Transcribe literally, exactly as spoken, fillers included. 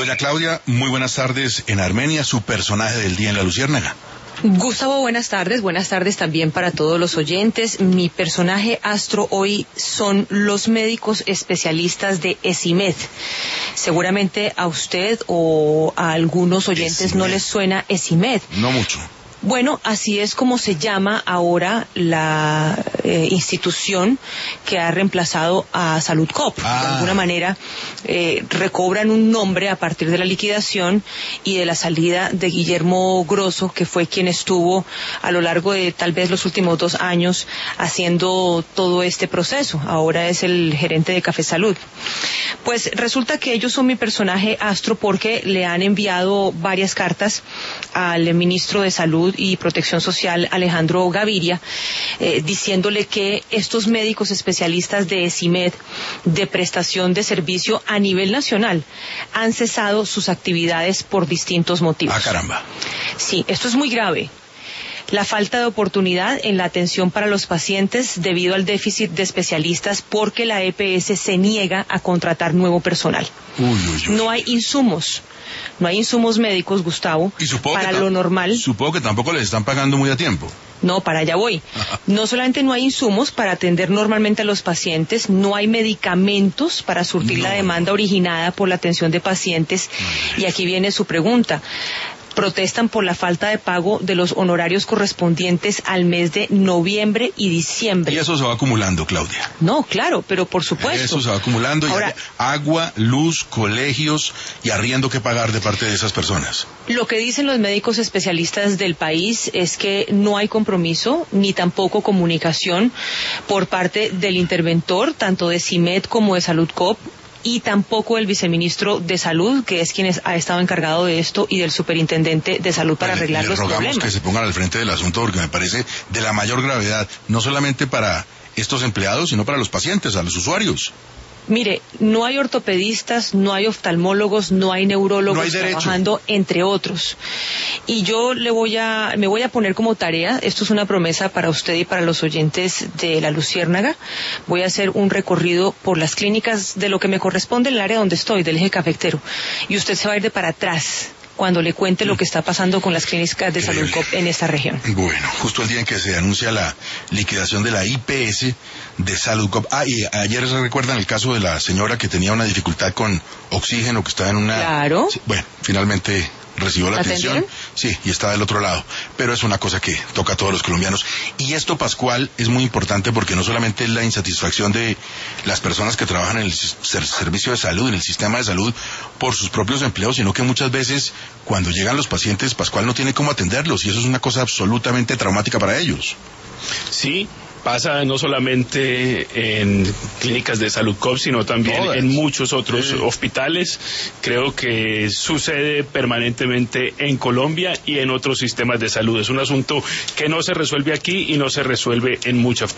Doña Claudia, muy buenas tardes en Armenia, su personaje del día en La Luciérnaga. Gustavo, buenas tardes, buenas tardes también para todos los oyentes. Mi personaje astro hoy son los médicos especialistas de ESIMED. Seguramente a usted o a algunos oyentes ESIMED. No les suena ESIMED. No mucho. Bueno, así es como se llama ahora la eh, institución que ha reemplazado a Saludcop. Ah. De alguna manera eh, recobran un nombre a partir de la liquidación y de la salida de Guillermo Grosso, que fue quien estuvo a lo largo de tal vez los últimos dos años haciendo todo este proceso. Ahora es el gerente de Café Salud. Pues resulta que ellos son mi personaje astro porque le han enviado varias cartas al ministro de Salud y Protección Social, Alejandro Gaviria, eh, diciéndole que estos médicos especialistas de ESIMED, de prestación de servicio a nivel nacional, han cesado sus actividades por distintos motivos. Ah, caramba. Sí, esto es muy grave. La falta de oportunidad en la atención para los pacientes debido al déficit de especialistas porque la E P S se niega a contratar nuevo personal. Uy, uy, uy. No hay insumos. No hay insumos médicos, Gustavo, Y supongo para que lo normal. Supongo que tampoco les están pagando muy a tiempo. No, para allá voy. No solamente no hay insumos para atender normalmente a los pacientes, no hay medicamentos para surtir No. la demanda originada por la atención de pacientes. No. Y aquí viene su pregunta. Protestan por la falta de pago de los honorarios correspondientes al mes de noviembre y diciembre. Y eso se va acumulando, Claudia. No, claro, pero por supuesto. Eso se va acumulando. Ahora, y hay agua, luz, colegios y arriendo que pagar de parte de esas personas. lo que dicen los médicos especialistas del país es que no hay compromiso ni tampoco comunicación por parte del interventor, tanto de ESIMED como de Saludcop, y tampoco el viceministro de Salud, que es quien es, ha estado encargado de esto, y del superintendente de Salud para Le- arreglar le los rogamos problemas. que se pongan al frente del asunto porque me parece de la mayor gravedad, no solamente para estos empleados, sino para los pacientes, a los usuarios. Mire, no hay ortopedistas, no hay oftalmólogos, no hay neurólogos No hay derecho. trabajando, entre otros. Y yo le voy a, me voy a poner como tarea, esto es una promesa para usted y para los oyentes de La Luciérnaga, voy a hacer un recorrido por las clínicas de lo que me corresponde en el área donde estoy, del eje cafetero. Y usted se va a ir de para atrás cuando le cuente lo que está pasando con las clínicas de Increíble. Saludcop en esta región. Bueno, justo el día en que se anuncia la liquidación de la I P S de Saludcop. Ah, y ayer se recuerdan el caso de la señora que tenía una dificultad con oxígeno, que estaba en una... Claro. Sí, bueno, finalmente recibió la atención. ¿Atendieron? Sí, y está del otro lado. Pero es una cosa que toca a todos los colombianos. Y esto, Pascual, es muy importante porque no solamente es la insatisfacción de las personas que trabajan en el ser- servicio de salud, en el sistema de salud, por sus propios empleos, sino que muchas veces cuando llegan los pacientes, Pascual no tiene cómo atenderlos y eso es una cosa absolutamente traumática para ellos. Sí, pasa no solamente en clínicas de Saludcop, sino también Todas. en muchos otros Sí. hospitales. Creo que sucede permanentemente en Colombia y en otros sistemas de salud. Es un asunto que no se resuelve aquí y no se resuelve en muchas